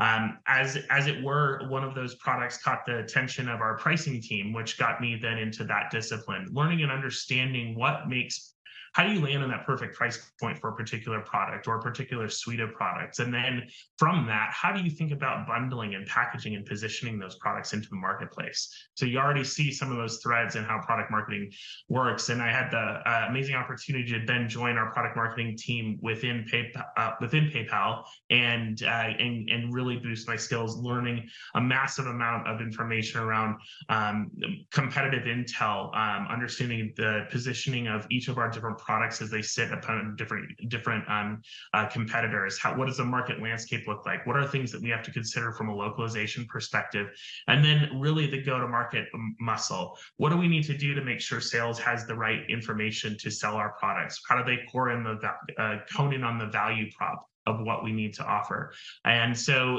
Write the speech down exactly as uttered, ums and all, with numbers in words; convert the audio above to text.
Um, as as it were, one of those products caught the attention of our pricing team, which got me then into that discipline, learning and understanding what makes how do you land on that perfect price point for a particular product or a particular suite of products? And then from that, how do you think about bundling and packaging and positioning those products into the marketplace? So you already see some of those threads and how product marketing works. And I had the uh, amazing opportunity to then join our product marketing team within PayPal, uh, within PayPal, and, uh, and and really boost my skills, learning a massive amount of information around um, competitive intel, um, understanding the positioning of each of our different products as they sit upon different different um, uh, competitors. How, what does the market landscape look like? What are things that we have to consider from a localization perspective? And then really the go-to-market muscle. What do we need to do to make sure sales has the right information to sell our products? How do they core in the uh, hone in on the value prop of what we need to offer? And so